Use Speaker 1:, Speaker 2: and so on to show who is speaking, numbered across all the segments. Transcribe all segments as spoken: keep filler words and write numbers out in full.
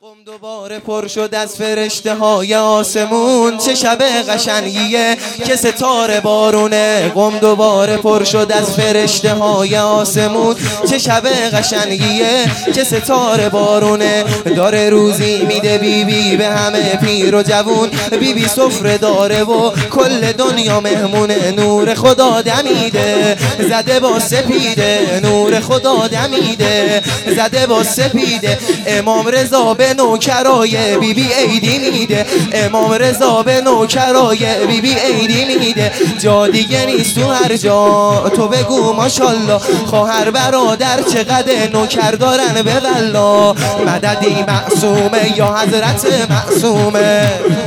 Speaker 1: قم دوباره پر شد از فرشته های آسمون، چه شب قشنگیه که ستاره بارونه. قم دوباره پر شد از فرشته های آسمون، چه شب قشنگیه که ستاره بارونه. داره روزی میده بی بی به همه پیر و جوون، بی بی سفره داره و کل دنیا مهمونه. نور خدا دمیده زده با سپیده، نور خدا دمیده زده با سپیده. امام رضا به نوکرای بی بی عیدی میده، امام رضا به نوکرای بی بی عیدی میده. جا دیگه نیست تو هر جا تو بگو ماشالله، خواهر برادر چقدر نوکر دارن به والله. مددی معصومه یا حضرت معصومه،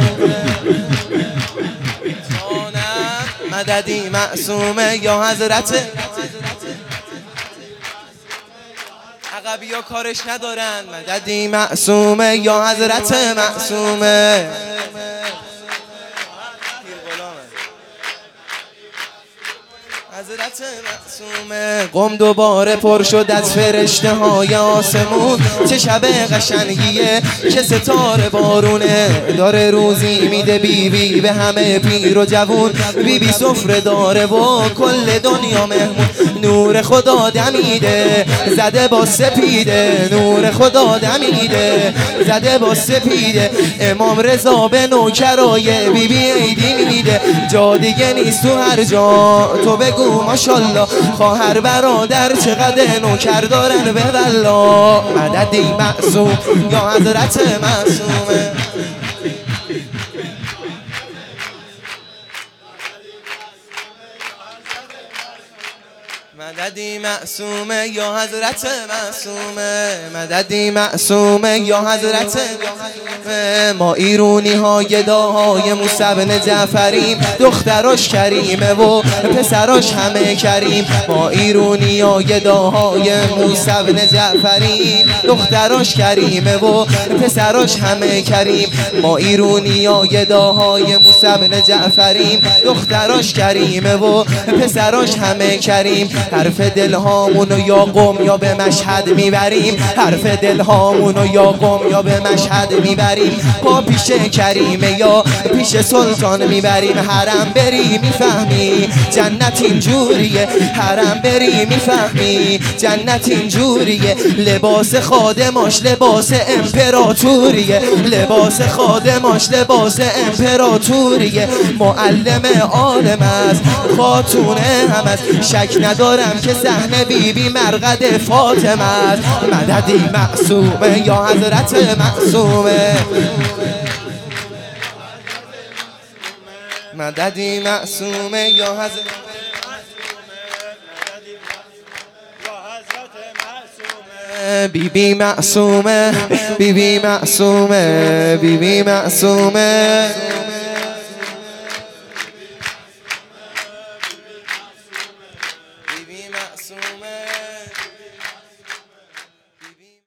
Speaker 1: مددی معصومه یا حضرت. عقبی ها کارش ندارن. مددی معصومه یا حضرت معصومه. حضرت معصومه. قم دوباره پر شد از فرشته های آسمون، چه شب قشنگیه که ستاره بارونه. داره روزی میده بی بی به همه پیر و جوون، بی بی سفره داره و کل دنیا مهمون. نور خدا دمیده زده با سپیده، نور خدا دمیده زده با سپیده. امام رضا به نوکرای بی بی عیدی میده، جا دیگه نیست تو هر جا تو بگو ماشالله. خواهر برادر چقدر نوکر دارن به والله. مددی معصوم یا حضرت معصومه. مددی معصومه یا حضرت معصومه. مددی معصومه یا حضرت. ما ایرونی ها گداهای موسی بن جعفریم، دختراش کریمه و پسراش همه کریم. ما ایرونی ها گداهای موسی بن جعفریم، دختراش کریمه و پسراش همه کریم. ما ایرونی ها گداهای موسی بن جعفریم، دختراش کریمه و پسراش همه کریم. حرف دلهامونو یا قم یا به مشهد میبریم، حرف دلهامونو یا قم یا به مشهد میبریم. پا پیش کریمه یا پیش سلطان میبریم. حرم بری میفهمی جنت اینجوریه، حرم بری میفهمی جنت اینجوریه. لباس خادماش لباس امپراتوریه، لباس خادماش لباس امپراتوریه. معلم عالم است خاتونه هم است، شک ندارم که صحنه بی بی مرقد فاطمه است. مددی معصومه یا حضرت معصومه. مددی معصومه یا حضرت. بی بی معصومه، بی بی معصومه، بی بی معصومه. بی بی معصومه.